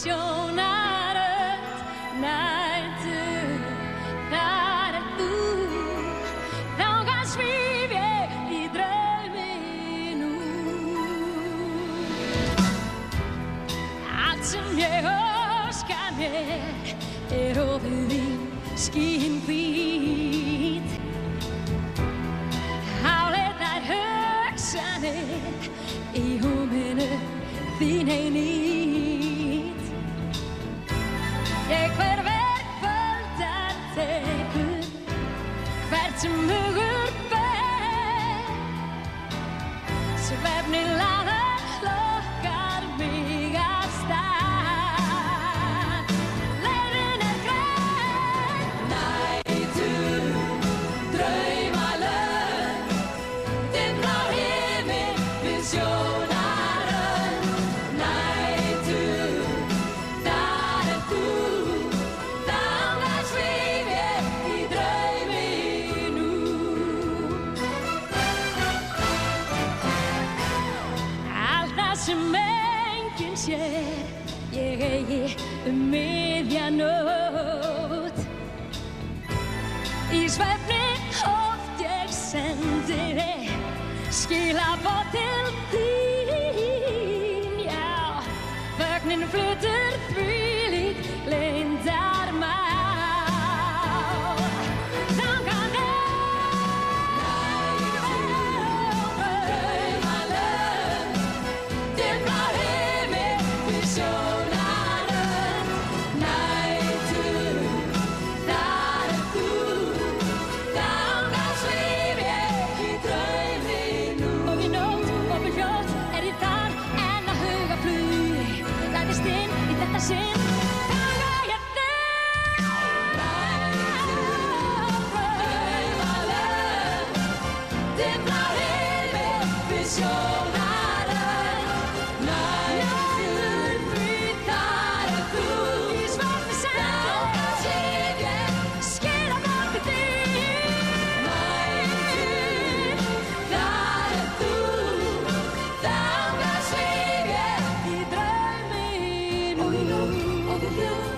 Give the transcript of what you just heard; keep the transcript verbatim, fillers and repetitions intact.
sjónarönd nætur, þar er þú, þangað svíf ég í draumi nú. Allt sem ég óska mér er ofið í skýin hvít. Háleitar hugsanir í húminu þín ein nýtt. Ég hverfur kvöldar tekur, hvert sem hugur ber. Svefninn laðar lokkar mig af stað. Leiðin er greið, nætur, draumalönd, dimmblá himinn við sjónarönd. Nætur, þar er þú, þangað svíf ég í draumi nú. Allt það sem enginn sér, ég eigi um miðja nótt. Í svefni oft ég sendi þig skilaboð til þín, já. Þögnin flytur þvílík leyndarmál. Þangað er draumalönd, dimmblá himinn við sjónarönd. Nætur, þar er þú, þangað svíf ég í draumi nú. Og í nótt, og við hljótt er ég þar en að huga flugi læðist inn í þetta sinn. Þangað ég þig. Draumalönd, dimmblá himinn við sjónarönd. Nætur, því þar er þú, í svefni sendi þangað svíf ég skilaboð til þín. Nætur, þar er þú, þangað svíf ég í draumi nú. Og í nótt, og við hljótt